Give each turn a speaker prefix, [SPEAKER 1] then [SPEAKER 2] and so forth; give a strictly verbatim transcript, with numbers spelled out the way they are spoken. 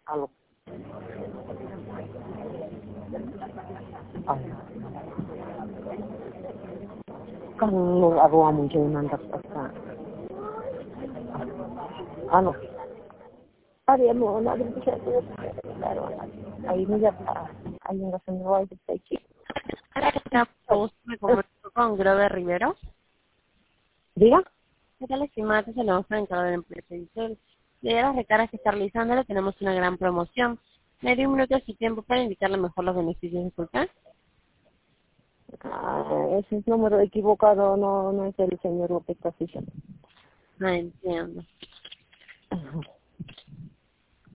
[SPEAKER 1] Aló. Ay. Kalau ako ang muncul mantap pasta. Ano? Ari mo na din siya to. Pero ay mo ya pa. Ay yung gasan mo ay sa chi.
[SPEAKER 2] Me comunico con Grover Rivero.
[SPEAKER 1] Diga?
[SPEAKER 2] ¿Qué tal, estimada? Te saludos para encargado de la empresa Diesel. De las recargas que está realizando tenemos una gran promoción. Me dio un minuto de su tiempo para indicarle mejor los beneficios de Sultán.
[SPEAKER 1] Ah, ese es número equivocado, no, no es el señor López Casilla.
[SPEAKER 2] No entiendo.